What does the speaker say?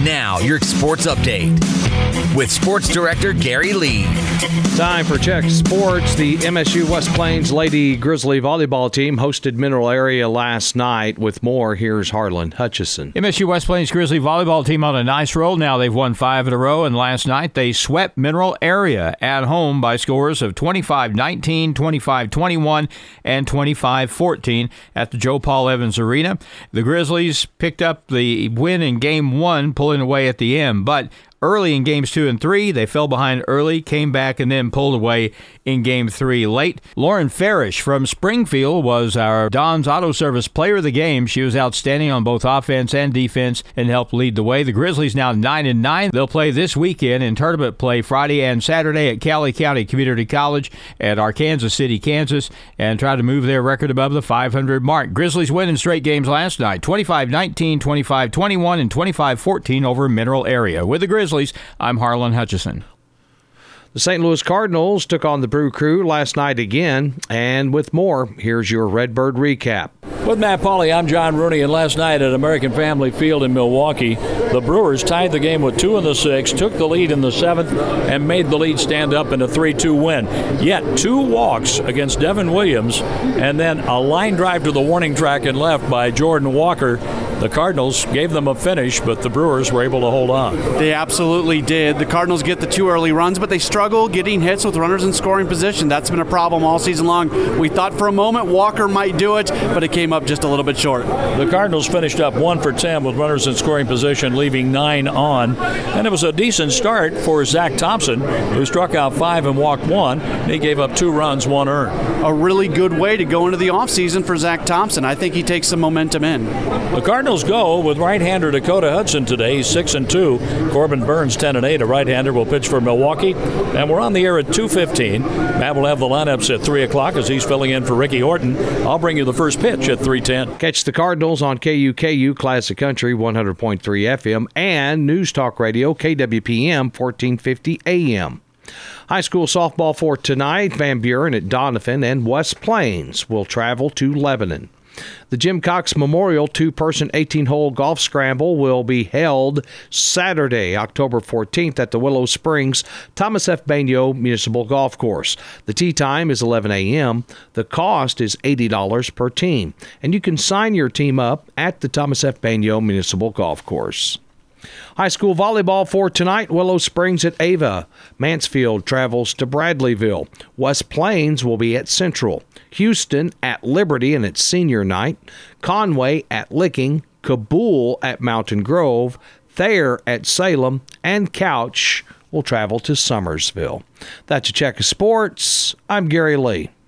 Now, your sports update with Sports Director Gary Lee. Time for Check Sports. The MSU West Plains Lady Grizzly volleyball team hosted Mineral Area last night. With more, here's Harlan Hutchison. MSU West Plains Grizzly volleyball team on a nice roll. Now they've won 5 in a row, and last night they swept Mineral Area at home by scores of 25-19, 25-21, and 25-14 at the Joe Paul Evans Arena. The Grizzlies picked up the win in Game 1, pulling away at the end, but early in Games 2 and 3, they fell behind early, came back, and then pulled away in Game 3 late. Lauren Farish from Springfield was our Don's Auto Service Player of the Game. She was outstanding on both offense and defense and helped lead the way. The Grizzlies now 9-9. They'll play this weekend in tournament play Friday and Saturday at Cowley County Community College at Arkansas City, Kansas, and try to move their record above the 500 mark. Grizzlies win in straight games last night, 25-19, 25-21, and 25-14 over Mineral Area. With the Grizzlies, I'm Harlan Hutchison. The St. Louis Cardinals took on the Brew Crew last night again, and with more, here's your Redbird recap. With Matt Pauley, I'm John Rooney, and last night at American Family Field in Milwaukee, the Brewers tied the game with 2 in the 6th, took the lead in the 7th, and made the lead stand up in a 3-2 win. Yet 2 walks against Devin Williams, and then a line drive to the warning track and left by Jordan Walker. The Cardinals gave them a finish, but the Brewers were able to hold on. They absolutely did. The Cardinals get the 2 early runs, but they struggle getting hits with runners in scoring position. That's been a problem all season long. We thought for a moment Walker might do it, but it came up just a little bit short. The Cardinals finished up 1 for 10 with runners in scoring position, leaving 9 on. And it was a decent start for Zach Thompson, who struck out 5 and walked 1. He gave up 2 runs, 1 earned. A really good way to go into the offseason for Zach Thompson. I think he takes some momentum in. The Cardinals go with right-hander Dakota Hudson today. He's 6-2. Corbin Burns 10-8. A right-hander will pitch for Milwaukee. And we're on the air at 2:15. Matt will have the lineups at 3 o'clock as he's filling in for Ricky Horton. I'll bring you the first pitch at 3:10. Catch the Cardinals on KUKU Classic Country 100.3 FM and News Talk Radio KWPM 1450 AM. High school softball for tonight. Van Buren at Donovan and West Plains will travel to Lebanon. The Jim Cox Memorial 2-person 18-hole golf scramble will be held Saturday, October 14th at the Willow Springs Thomas F. Bagnot Municipal Golf Course. The tee time is 11 a.m. The cost is $80 per team, and you can sign your team up at the Thomas F. Bagnot Municipal Golf Course. High school volleyball for tonight. Willow Springs at Ava. Mansfield travels to Bradleyville. West Plains will be at Central. Houston at Liberty and its senior night. Conway at Licking. Kabul at Mountain Grove. Thayer at Salem. And Couch will travel to Summersville. That's a check of sports. I'm Gary Lee.